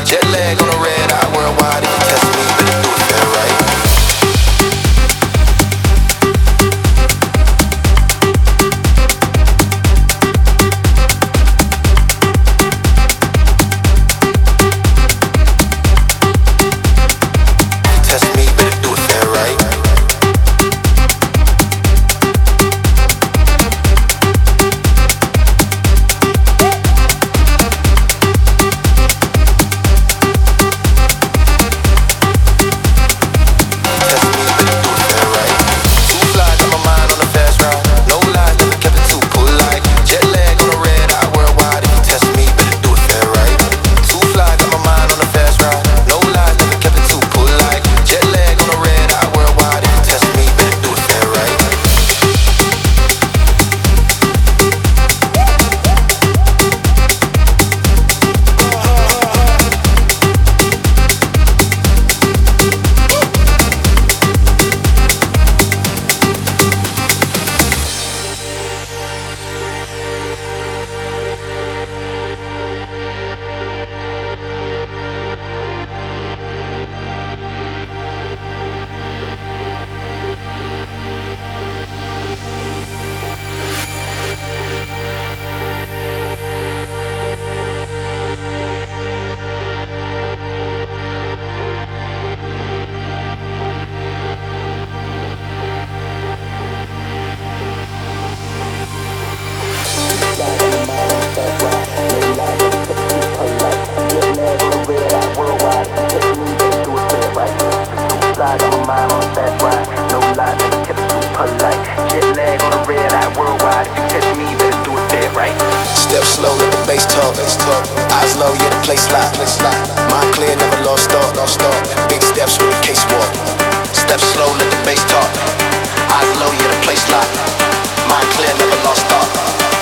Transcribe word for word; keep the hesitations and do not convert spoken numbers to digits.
Jet lag on the red eye worldwide. If you test me, better do it fair, right? Step slow, let the bass talk. Eyes low, yeah, the place lock. Mind clear, never lost thought. Big steps with a case walk. Step slow, let the bass talk. Eyes low, yeah, the place lock. Mind clear, never lost thought.